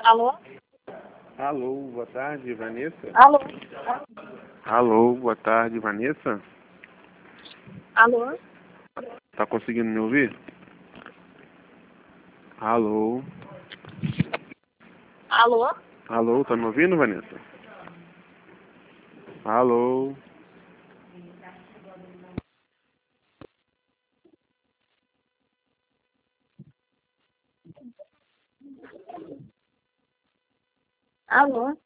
Alô? Alô, boa tarde, Vanessa? Alô? Alô, boa tarde, Vanessa? Alô? Tá conseguindo me ouvir? Alô? Alô? Alô, tá me ouvindo, Vanessa? Alô? Alô?